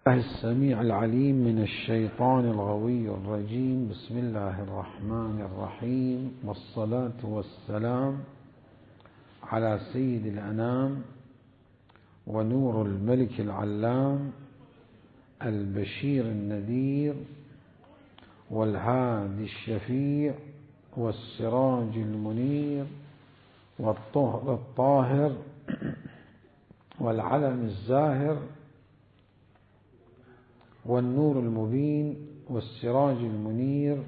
الله السميع العليم من الشيطان الغوي الرجيم. بسم الله الرحمن الرحيم، والصلاة والسلام على سيد الأنام ونور الملك العلام البشير النذير والهادي الشفيع والسراج المنير والطهر الطاهر والعلم الزاهر والنور المبين والسراج المنير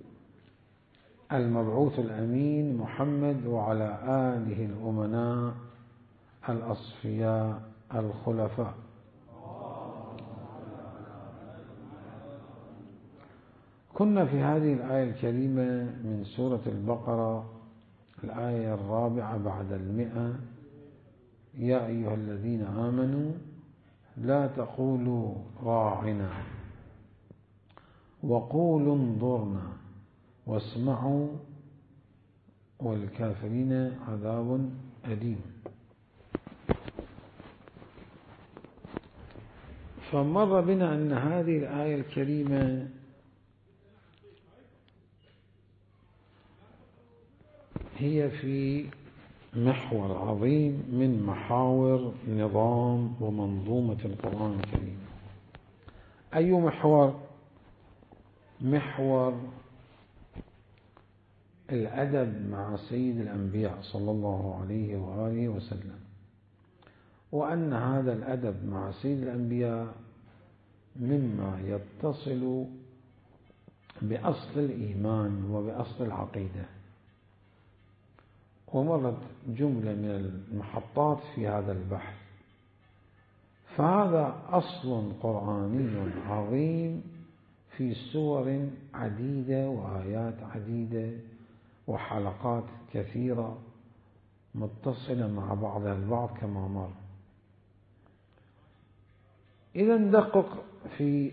المبعوث الأمين محمد وعلى آله الأمناء الأصفياء الخلفاء. كنا في هذه الآية الكريمة من سورة البقرة، الآية 4 بعد 100: يا أيها الذين آمنوا لا تقولوا راعنا وقولوا انظرنا واسمعوا والكافرين عذاب أليم. فمر بنا أن هذه الآية الكريمة هي في محور عظيم من محاور نظام ومنظومة القرآن الكريم. أي محور؟ محور الأدب مع سيد الأنبياء صلى الله عليه وآله وسلم، وأن هذا الأدب مع سيد الأنبياء مما يتصل بأصل الإيمان وبأصل العقيدة. ومرت جملة من المحطات في هذا البحث، فهذا أصل قرآني عظيم في سور عديدة وآيات عديدة وحلقات كثيرة متصلة مع بعضها البعض كما مر. إذا ندقق في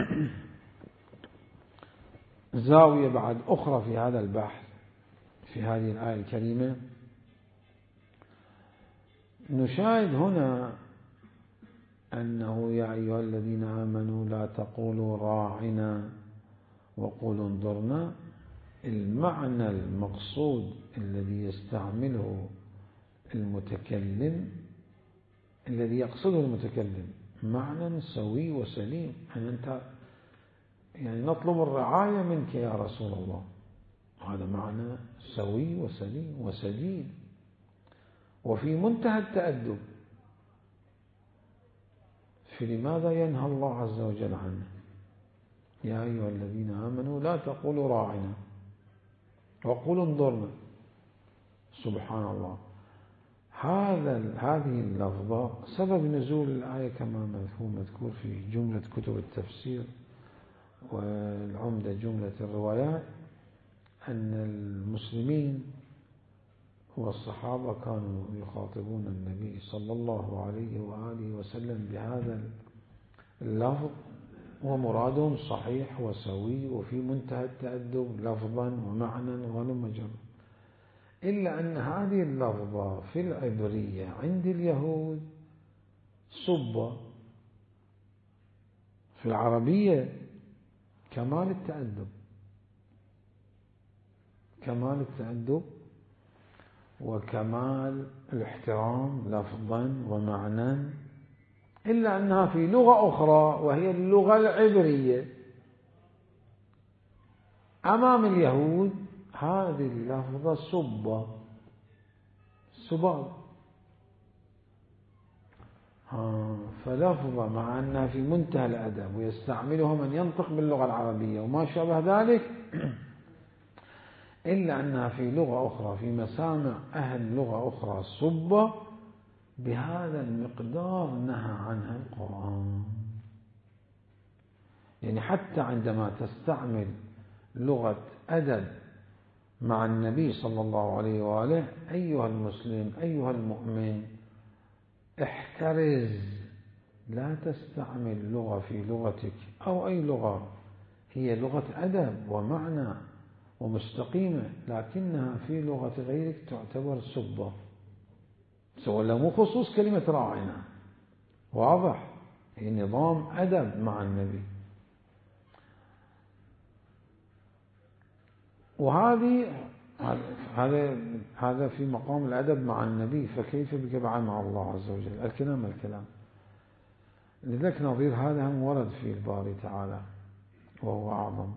زاوية بعد أخرى في هذا البحث في هذه الآية الكريمة، نشاهد هنا أنه يا أيها الذين آمنوا لا تقولوا راعنا وقولوا انظرنا. المعنى المقصود الذي يستعمله المتكلم، الذي يقصده المتكلم، معنى سوي وسليم. أنت يعني نطلب الرعاية منك يا رسول الله، هذا معنى سوي وسليم وسديد وفي منتهى التأدب. فلماذا ينهى الله عز وجل عنه؟ يا أيها الذين آمنوا لا تقولوا راعنا وقولوا انظرنا. سبحان الله، هذه اللفظة سبب نزول الآية كما هو مذكور في جملة كتب التفسير والعمدة جملة الروايات، أن المسلمين والصحابة كانوا يخاطبون النبي صلى الله عليه وآله وسلم بهذا اللفظ، ومرادهم صحيح وسوي وفي منتهى التأدب لفظا ومعنى ولمجرد، إلا أن هذه اللفظة في العبرية عند اليهود صبة، في العربية كمال التأدب، كمال التأدب وكمال الاحترام لفظا ومعنى، إلا أنها في لغة أخرى وهي اللغة العبرية أمام اليهود هذه اللفظة سبة، سباب، فلفظة مع أنها في منتهى الأدب ويستعملها من ينطق باللغة العربية وما شابه ذلك، إلا أنها في لغة أخرى في مسامع أهل لغة أخرى صبة بهذا المقدار نهى عنها القرآن. يعني حتى عندما تستعمل لغة أدب مع النبي صلى الله عليه وآله، أيها المسلم أيها المؤمن احترز، لا تستعمل لغة في لغتك أو أي لغة هي لغة أدب ومعنى ومستقيمة، لكنها في لغة غيرك تعتبر سبة، ولا مو خصوص كلمة راعنا، واضح؟ نظام أدب مع النبي. هذا في مقام الأدب مع النبي، فكيف بك مع الله عز وجل؟ الكلام لذلك نظير هذا هم ورد في الباري تعالى وهو أعظم،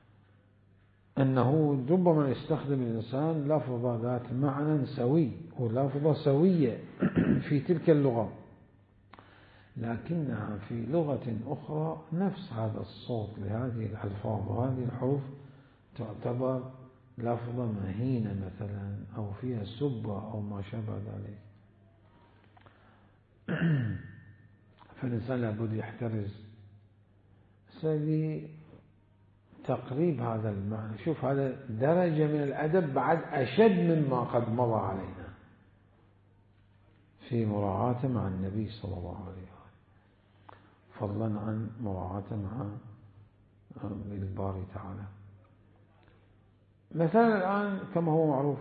أنه ربما يستخدم الإنسان لفظة ذات معنى سوي ولفظة سوية في تلك اللغة، لكنها في لغة أخرى نفس هذا الصوت لهذه الألفاظ وهذه الحروف تعتبر لفظة مهينة مثلا، أو فيها سبة أو ما شابه ذلك. فالإنسان لابد يحترز تقريب هذا المعنى. شوف هذا درجة من الأدب بعد أشد مما قد مضى علينا في مراعاة مع النبي صلى الله عليه وسلم، فضلا عن مراعاة مع الباري تعالى. مثلا الآن كما هو معروف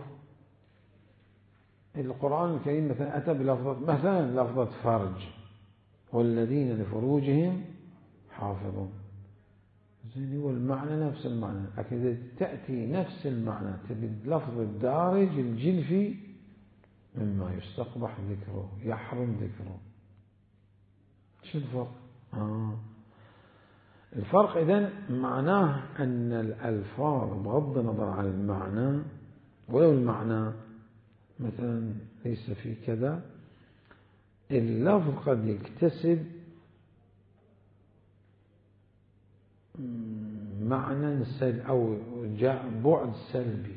القرآن الكريم مثلا أتى بلفظة، مثلا لفظة فرج، والذين لفروجهم حافظون. هو المعنى نفس المعنى، لكن إذا تأتي نفس المعنى تبي اللفظ الدارج الجلفي مما يستقبح ذكره يحرم ذكره. شو الفرق؟ الفرق إذن معناه أن الألفاظ بغض النظر عن المعنى، ولو المعنى مثلا ليس في كذا، اللفظ قد يكتسب معنى أو بعد سلبي،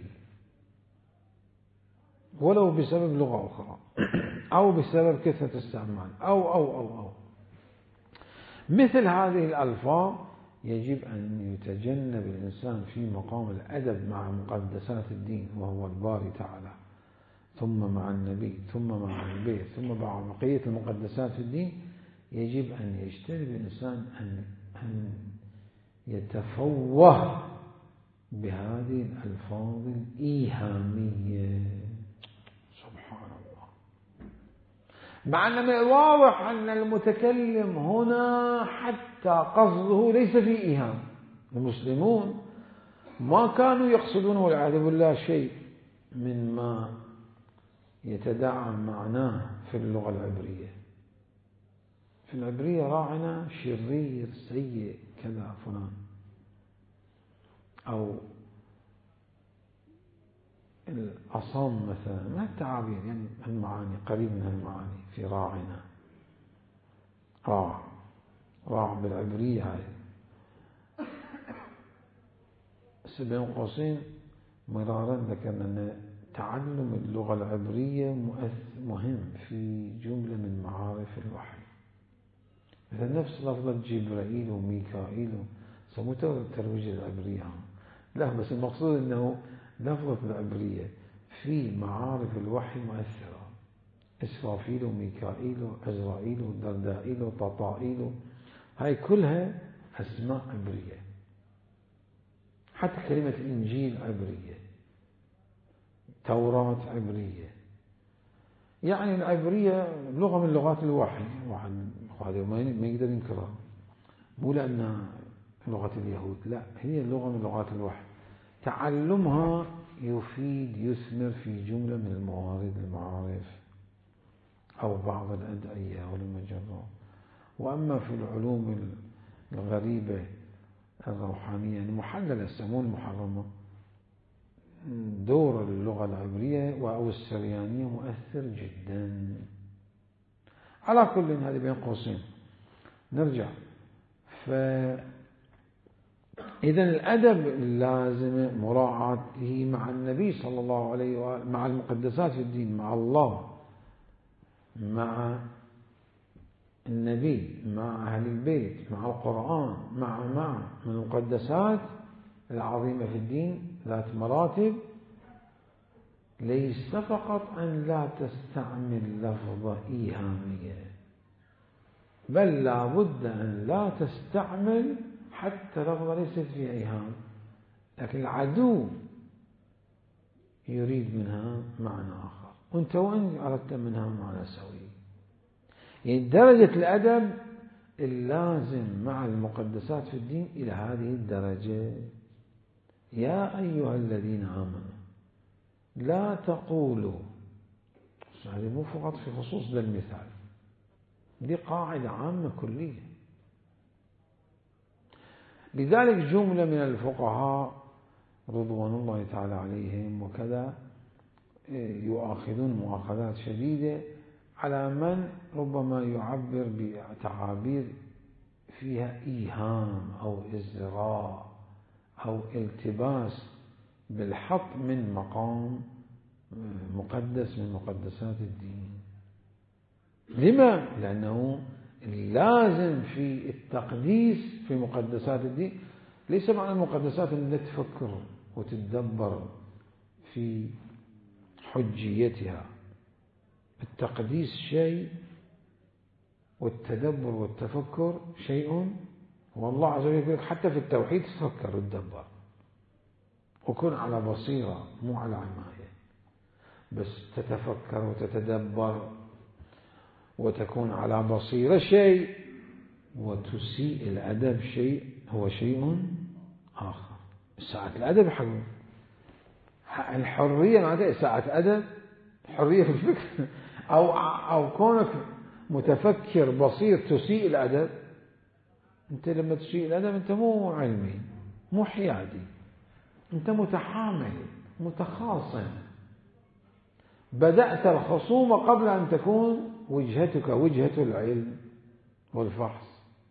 ولو بسبب لغة أخرى أو بسبب كثرة استعمال أو مثل هذه الألفاظ يجب أن يتجنب الإنسان في مقام الأدب مع مقدسات الدين وهو الباري تعالى، ثم مع النبي، ثم مع البيت، ثم مع بقية المقدسات في الدين. يجب أن يجتنب الإنسان أن يتفوه بهذه الألفاظ الإيهامية. سبحان الله. مع أن من الواضح أن المتكلم هنا حتى قصده ليس في إيهام. المسلمون ما كانوا يقصدون والعياذ بالله شيء مما يتداعى معناه في اللغة العبرية. في العبرية راعنا شرير سيء كذا فلان، أو الأصم مثلا، ما التعابير يعني المعاني قريب من المعاني في راعنا. راع بالعبرية هاي بين قوسين مرارا ذكرنا أن تعلم اللغة العبرية مهم في جملة من معارف الوحي. مثل نفس لفظة جبرائيل وميكائيل سموتها الترويج العبرية، لا بس المقصود أنه لفظة العبرية في معارف الوحي مؤثرة. إسرافيل وميكائيل وعزرائيل ودردائيل وططائيل، هاي كلها أسماء عبرية. حتى كلمة إنجيل عبرية، توراة عبرية. يعني العبرية لغة من لغات الوحي، واحد ما يقدر ينكرها، مو لأنها لغة اليهود، لا، هي لغة من لغات الوحي. تعلمها يفيد يثمر في جملة من الموارد المعارف أو بعض الأدعية والمجرة. وأما في العلوم الغريبة الروحانية المحللة يسمون المحرمة، دور اللغة العبرية أو السريانية مؤثر جدا. على كل هذه بين قوسين. نرجع. إذن الأدب اللازم مراعاته مع النبي صلى الله عليه وآله، مع المقدسات في الدين، مع الله، مع النبي، مع أهل البيت، مع القرآن، مع من المقدسات العظيمة في الدين ذات مراتب. ليس فقط أن لا تستعمل لفظة إيهامية، بل لا بد أن لا تستعمل حتى لفظة ليست فيها إيهام، لكن العدو يريد منها معنى آخر وأنت وإن أردت منها معنى سوي. يعني درجة الأدب اللازم مع المقدسات في الدين إلى هذه الدرجة. يا أيها الذين آمنوا لا تقولوا، هذه مو فقط في خصوص ذا المثال، دي قاعدة عامة كلية. لذلك جملة من الفقهاء رضوان الله تعالى عليهم وكذا يؤاخذون مؤاخذات شديدة على من ربما يعبر بتعابير فيها إيهام أو إزراء أو التباس بالحط من مقام مقدس من مقدسات الدين. لما؟ لأنه اللازم في التقديس في مقدسات الدين ليس معنى المقدسات أن تفكر وتتدبر في حجيتها. التقديس شيء والتدبر والتفكر شيء، والله عز وجل يقول حتى في التوحيد تفكر وتدبر وكن على بصيرة مو على عماية، بس تتفكر وتتدبر وتكون على بصيرة شيء، وتسيء الأدب شيء هو شيء آخر. ساعة الأدب حق الحرية معناتها ساعة أدب، حرية في الفكر أو كونك متفكر بصير تسيء الأدب. أنت لما تسيء الأدب أنت مو علمي مو حيادي، أنت متحامل متخاصم، بدأت الخصومة قبل أن تكون وجهتك وجهة العلم والفحص.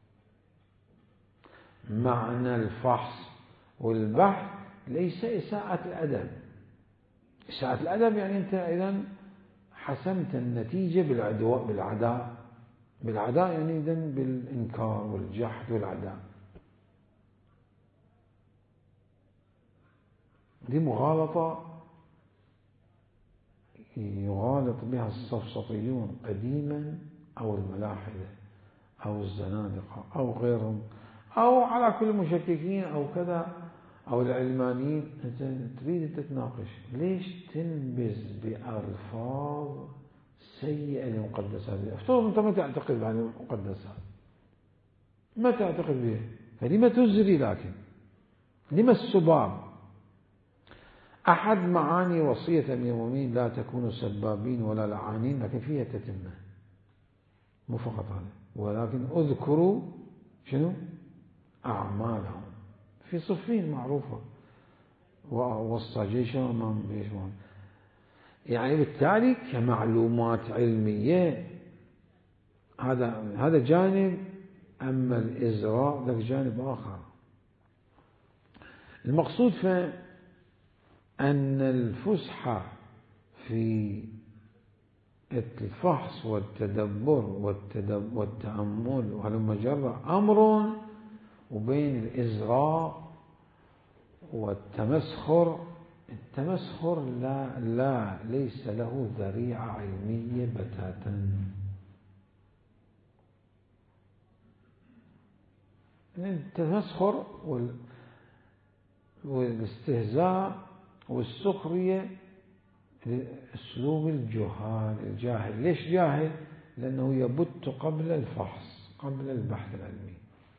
معنى الفحص والبحث ليس إساءة الأدب. إساءة الأدب يعني أنت إذن حسمت النتيجة بالعداء يعني إذن بالإنكار والجحد والعداء. دي مغالطة يغالط بها السفسطيون قديما أو الملاحدة أو الزنادقة أو غيرهم أو على كل المشككين أو كذا أو العلمانيين. أنت تريد تتناقش ليش تنبز بألفاظ سيئة للمقدسات؟ افترض أنت ما تعتقد بهذه المقدسات، ما تعتقد بها، فلما تزري؟ لكن لما السباب؟ أحد معاني وصية أمير المؤمنين لا تكونوا سبابين ولا لعانين، لكن فيها تتمة مو فقط هذا، ولكن اذكروا شنو؟ أعمالهم في صفين معروفة، ووصى جيشه ومن بيشون. يعني بالتالي كمعلومات علمية هذا جانب، أما الإزراء ذاك جانب آخر. المقصود أن الفسحة في الفحص والتدبر والتأمل وهلم جرى أمر، وبين الإزراء والتمسخر. التمسخر ليس له ذريعة علمية بتاتا. التمسخر والاستهزاء والسخرية أسلوب الجاهل. ليش جاهل؟ لأنه يبت قبل الفحص قبل البحث العلمي.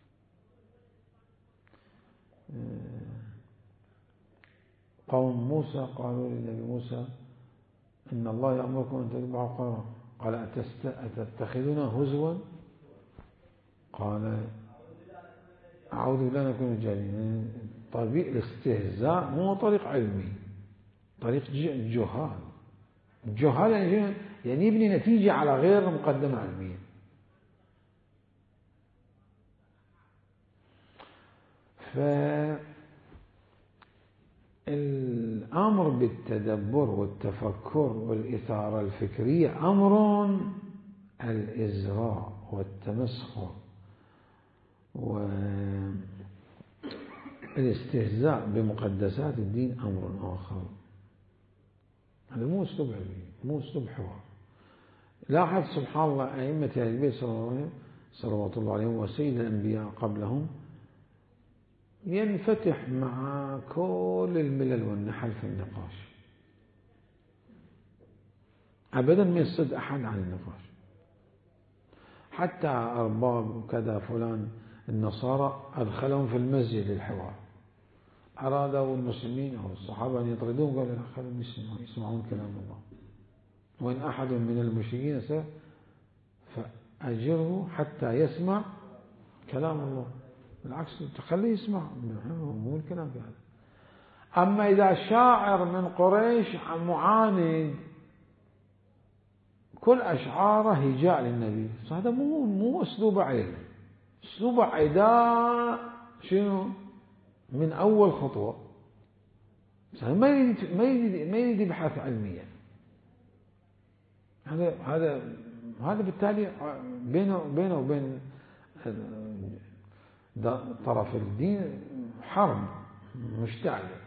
قوم موسى قالوا للنبي موسى إن الله يأمركم أن تذبحوا بقرة، قال أتتخذون هزوا؟ قال أعوذ بالله أن أكون جاهلين. طريق الاستهزاء مو طريق علمي، طريق جهال. الجهال يعني يبني نتيجة على غير مقدمة علمية. فالأمر بالتدبر والتفكر والإثارة الفكرية أمر، الإزراء والتمسخر والاستهزاء بمقدسات الدين أمر آخر. هذا مو أسلوب علمي، مو أسلوب حوار. لاحظ سبحان الله أئمة أهل البيت صلوات الله عليهم وسيد الأنبياء قبلهم ينفتح مع كل الملل والنحل في النقاش، أبدا ما يصد أحد عن النقاش. حتى أرباب كذا فلان النصارى أدخلهم في المسجد للحوار. أرادوا المسلمين أو الصحابة أن يطردوهم، قالوا لا، خلهم يسمعون كلام الله. وإن أحد من المشركين فأجره حتى يسمع كلام الله. بالعكس تخليه يسمع، مو الكلام في هذا. أما إذا شاعر من قريش معاند كل أشعاره هجاء للنبي، هذا مو أسلوب عيد، أسلوب عداء شنو من أول خطوة. ما يريد يبحث علميا. هذا بالتالي بينه وبين طرف الدين حرب مشتعلة.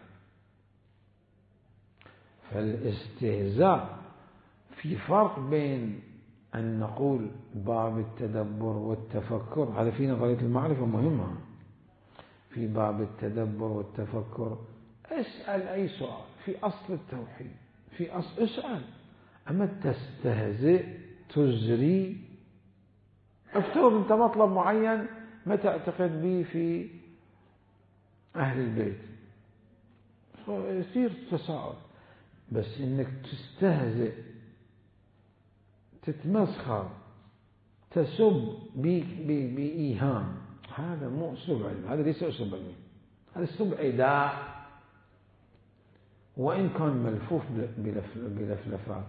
فالاستهزاء في فرق بين أن نقول باب التدبر والتفكر، هذا في نظرية المعرفة مهمة. في باب التدبر والتفكر اسأل أي سؤال في أصل التوحيد، في أصل اسأل. أما تستهزئ تزري، افترض أنت مطلب معين ما تعتقد به في أهل البيت، يصير تساؤل. بس إنك تستهزئ، تتمسخر، تسب بإيهام، هذا مو أسلوب علمي، هذا ليس أسلوب علمي، هذا أسلوب عداء، وإن كان ملفوف بلفلفات.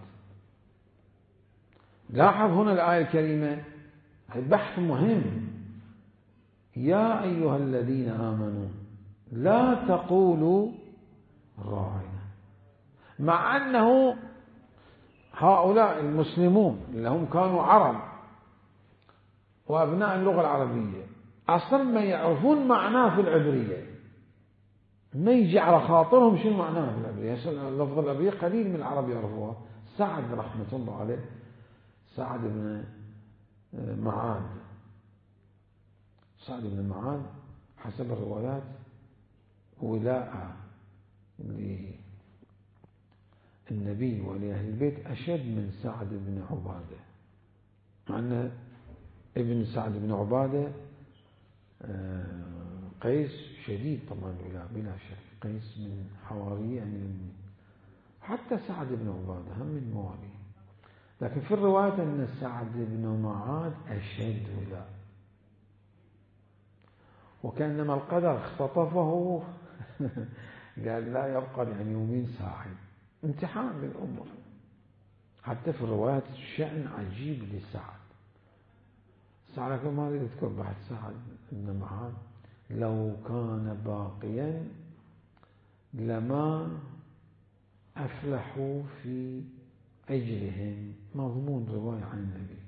لاحظ هنا الآية الكريمة بحث مهم: يا أيها الذين آمنوا لا تقولوا راعنا، مع أنه هؤلاء المسلمون اللي هم كانوا عرب وأبناء اللغة العربية أصلا ما يعرفون معناه في العبرية، ما يجي على خاطرهم شنو معناه في العبرية. اللفظ العبرية قليل من العرب يعرفوها. سعد رحمة الله عليه، سعد بن معاذ حسب الروايات ولاء للنبي ولأهل البيت أشد من سعد بن عبادة، مع أن ابن سعد بن عبادة قيس شديد طبعا الولاء بلا شك، قيس من حواري أمين. حتى سعد بن عبادة هم من موالي، لكن في الرواية أن سعد بن معاذ أشد ولاء، وكأنما القدر اختطفه قال لا يبقى يعني يومين صاحب، امتحان للأمر. حتى في الروايات شأن عجيب لسعد. سعد ما أريد أذكر بعد سعد بن معاذ لو كان باقيا لما أفلحوا في أجلهم، مضمون رواية عن النبي،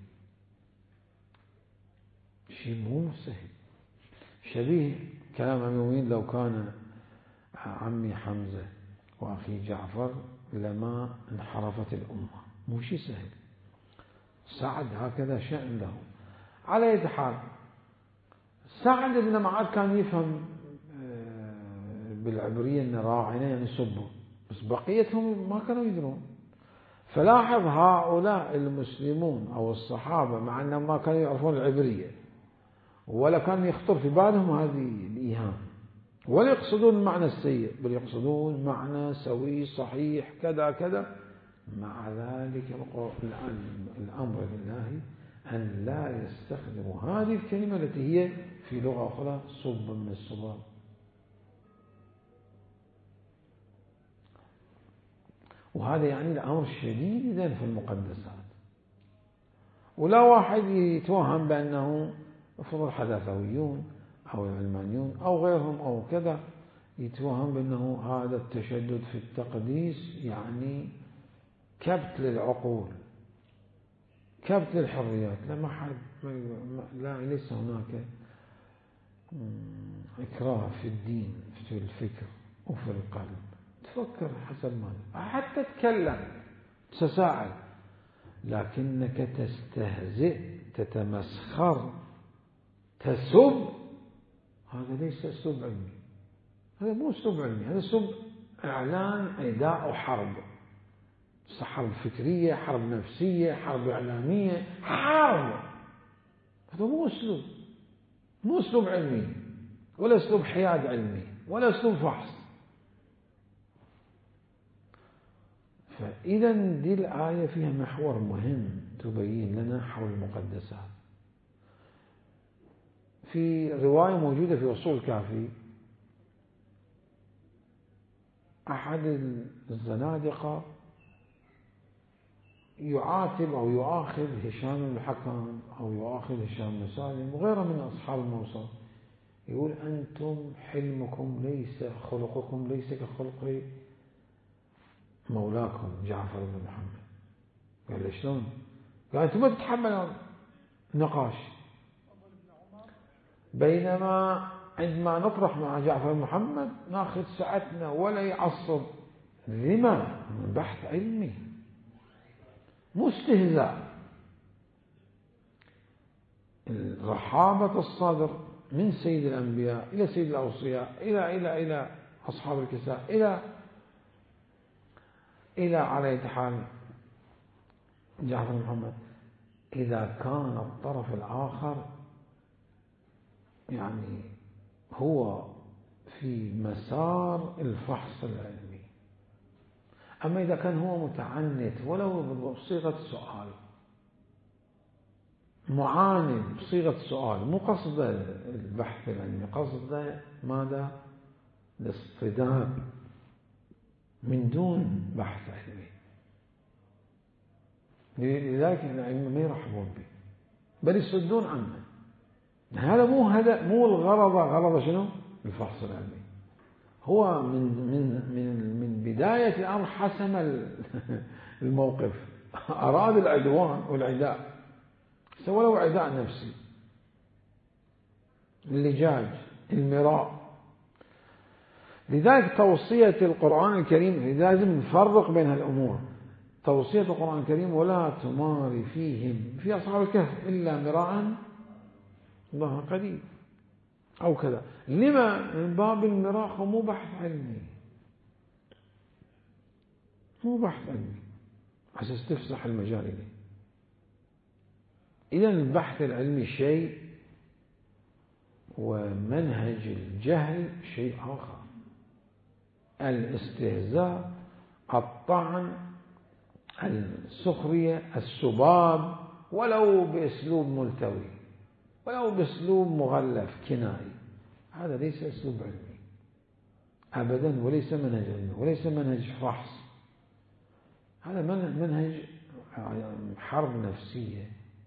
شيء مو سهل. شبيه كلام المؤمنين لو كان عمي حمزة وأخي جعفر لما انحرفت الأمة، مو شيء سهل. سعد هكذا شأن له. على يد حال سعد بن معاذ كان يفهم بالعبرية أن راعنا يعني سبوا، بس بقيتهم ما كانوا يدرون. فلاحظ هؤلاء المسلمون أو الصحابة مع أنهم ما كانوا يعرفون العبرية ولا كان يخطر في بالهم هذه الإيهام، ولا يقصدون المعنى السيء، بل يقصدون معنى سوي صحيح كذا كذا. مع ذلك الأمر لله أن لا يستخدموا هذه الكلمة التي هي في لغة أخرى صب من الصباب. وهذا يعني الأمر شديدا في المقدسات. ولا واحد يتوهم بأنه افرض الحداثويون أو العلمانيون أو غيرهم أو كذا يتوهم بأنه هذا التشدد في التقديس يعني كبت للعقول، كبت للحريات. لا ليس هناك إكراه في الدين، في الفكر وفي القلب. تفكر حسب ما حتى تتكلم تساءل، لكنك تستهزئ تتمسخر تسب، هذا ليس أسلوب علمي، هذا مو أسلوب علمي، هذا أسلوب إعلان عداء وحرب، حرب فكرية، حرب نفسية، حرب إعلامية، حرب. هذا مو أسلوب علمي، ولا أسلوب حياد علمي، ولا أسلوب فحص. فإذا دي الآية فيها محور مهم تبين لنا حول المقدسات. في رواية موجودة في أصول الكافي، أحد الزنادقة يعاتب أو يؤاخذ هشام بن الحكم أو يؤاخذ هشام بن سالم وغيره من أصحاب الموصل، يقول أنتم حلمكم ليس خلقكم ليس كخلق مولاكم جعفر بن محمد. قال شلون؟ قال أنتم ما تتحملون نقاش، بينما عندما نطرح مع جعفر بن محمد ناخذ ساعتنا ولا يعصب. لما؟ من بحث علمي مو استهزاء. رحابة الصدر من سيد الأنبياء إلى سيد الأوصياء إلى أصحاب الكساء إلى على حال جعفر بن محمد، إذا كان الطرف الآخر يعني هو في مسار الفحص العلمي. أما إذا كان هو متعنت ولو بصيغة سؤال، معاند بصيغة سؤال، مو قصد البحث العلمي، قصد ماذا؟ الاصطدام من دون بحث علمي. لذلك العلم ما يرحبون به بل يصدون عنه. هذا مو الغرض. غرض شنو؟ الفحص العلمي. هو من بداية الأمر حسم الموقف، أراد العدوان والعداء، سوى له عداء نفسي، اللجاج، المراء. لذلك توصية القرآن الكريم لازم نفرق بين هالأمور. توصية القرآن الكريم ولا تماري فيهم في أصحاب الكهف إلا مراء الله قريب أو كذا. لما؟ من باب المراء، مو بحث علمي، مو بحث علمي عشان تفسح المجال إليه. إذا البحث العلمي شيء ومنهج الجهل شيء آخر. الاستهزاء، الطعن، السخرية، السباب، ولو بأسلوب ملتوي، ولو بأسلوب مغلف كنائي، هذا ليس أسلوب علمي أبدا، وليس منهج علمي، وليس منهج فحص. هذا منهج حرب نفسية.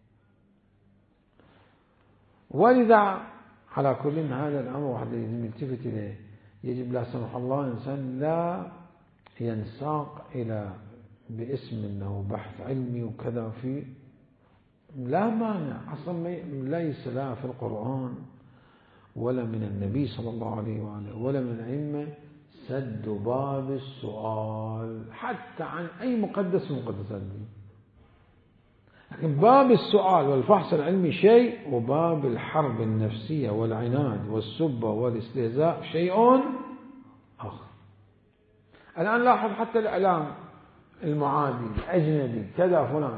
ولذا على كل هذا الأمر واحد لازم يلتفت إليه. يجب لا سمح الله إنسان لا ينساق إلى باسم أنه بحث علمي وكذا، في لا مانع أصلا، ليس لا في القرآن ولا من النبي صلى الله عليه وآله ولا من الأئمة سد باب السؤال حتى عن أي مقدس من مقدسات الدين. لكن باب السؤال والفحص العلمي شيء، وباب الحرب النفسية والعناد والسبة والاستهزاء شيء آخر. الآن لاحظ حتى الإعلام المعادي الأجنبي كذا فلان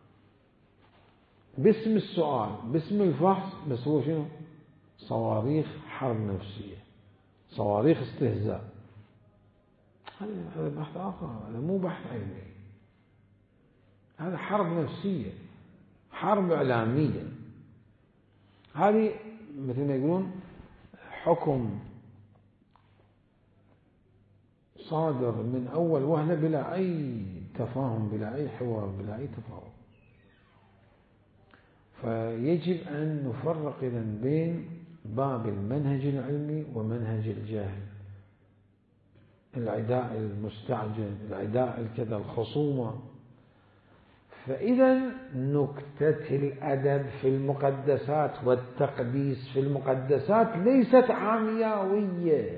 باسم السؤال باسم الفحص، بس هو شنو؟ صواريخ حرب نفسية، صواريخ استهزاء. هذا بحث آخر، هذا مو بحث علمي، هذا حرب نفسية، حرب إعلامية. هذه مثل ما يقولون حكم صادر من أول وهلة بلا أي تفاهم، بلا أي حوار، بلا أي تفاهم. فيجب أن نفرق إذن بين باب المنهج العلمي ومنهج الجاهل، العداء المستعجل، العداء الكذا، الخصومة. فإذا نكتة الأدب في المقدسات والتقديس في المقدسات ليست عمياوية،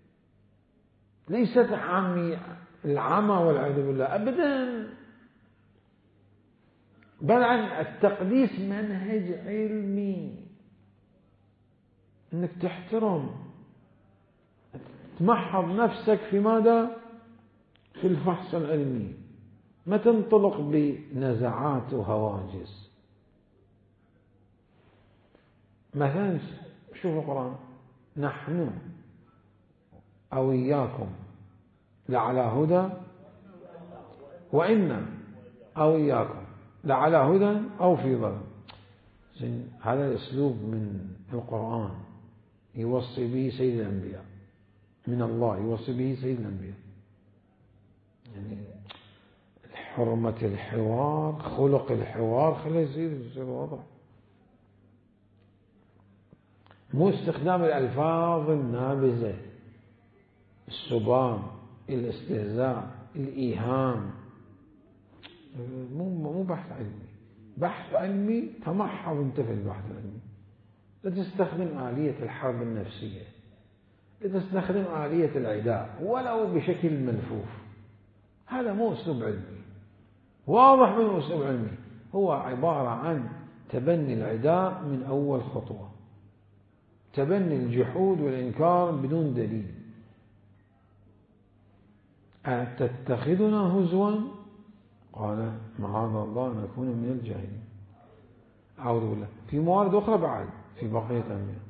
ليست العمى والعياذ بالله أبدا، بل عن التقديس منهج علمي، أنك تحترم، تمحض نفسك في ماذا؟ في الفحص العلمي، ما تنطلق بنزعات وهواجس. مثلا شوفوا القرآن: نحن أو إياكم لعلى هدى وإنا أو إياكم لعلى هدى أو في ضلال. هذا الأسلوب من القرآن يوصي به سيد الأنبياء، من الله يوصي به سيد الأنبياء. يعني حرمة الحوار، خلق الحوار، خليه يصير واضح. مو استخدام الألفاظ النابذة، السبام، الاستهزاء، الإيهام. مو بحث علمي. بحث علمي تمحض انت في البحث العلمي. لا تستخدم آلية الحرب النفسية، لا تستخدم آلية العداء ولو بشكل ملفوف. هذا مو أسلوب علمي، واضح من أسلوب علمي. هو عبارة عن تبني العداء من أول خطوة، تبني الجحود والإنكار بدون دليل. أتتخذنا هزوا؟ قال معاذ الله أن نكون من الجاهلين. أعوذ بالله. في موارد أخرى بعد في بقية الأنبياء.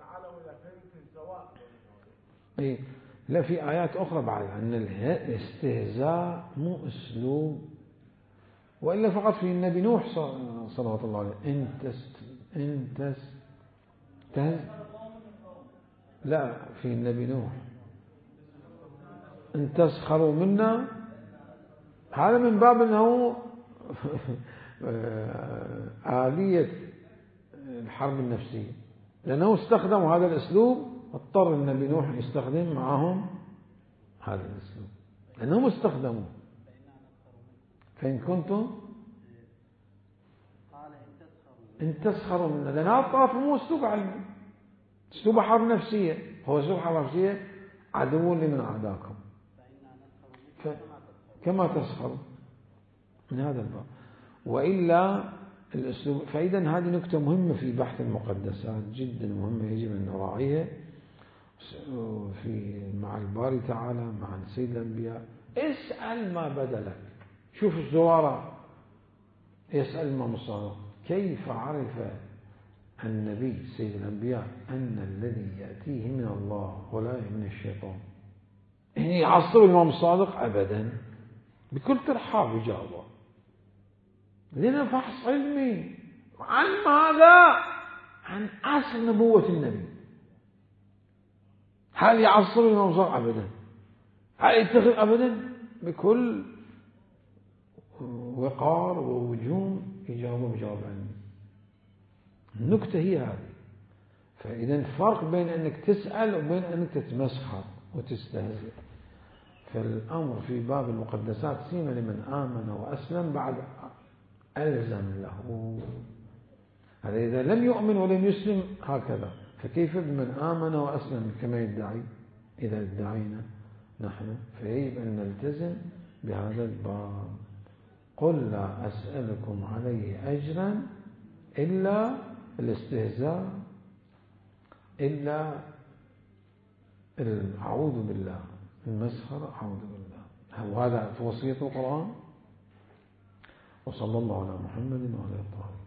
لا، في آيات أخرى بعد أن الاستهزاء مو أسلوب، وإلا فقط في النبي نوح صلى الله عليه وسلم. لا، في النبي نوح إن تسخروا منا، هذا من باب أنه آلية الحرب النفسية، لأنه استخدموا هذا الأسلوب، اضطر النبي نوح يستخدم معهم هذا الأسلوب لأنهم استخدموا. فإن كنتم إن تسخروا منا، لأن هذا الطرف مو أسلوب علمي، أسلوب حرب نفسية. هو أسلوب حرب نفسية: عدو لمن أعداكم كما تسخروا، من هذا الباب. وإلا الأسلوب. فإذا هذه نكتة مهمة في بحث المقدسات، جدا مهمة، يجب أن نراعيها مع الباري تعالى، مع سيد الأنبياء. اسأل ما بدلك. شوف الزوارة يسأل الإمام الصادق: كيف عرف النبي سيد الأنبياء أن الذي يأتيه من الله ولا من الشيطان؟ يعصب الإمام الصادق؟ أبدا، بكل ترحاب يجاوبه، لنا فحص علمي. عن ماذا؟ عن أصل نبوة النبي. هل يعصب الإمام الصادق؟ أبدا. هل يتخذ؟ أبدا. بكل وقار ووجوم يجاوبه بجواب علمي. النكتة هي هذه. فإذا الفرق بين أنك تسأل وبين أنك تتمسخر وتستهزئ. فالأمر في باب المقدسات سيما لمن آمن وأسلم بعد ألزم له. هذا إذا لم يؤمن ولم يسلم هكذا، فكيف بمن آمن وأسلم كما يدعي؟ إذا ادعينا نحن فيجب أن نلتزم بهذا الباب. قل لا أسألكم عليه أجرا إلا الاستهزاء، إلا أعوذ بالله، المسخرة، أعوذ بالله. وهذا توصية القرآن. وصلى الله على محمد وعلى آله.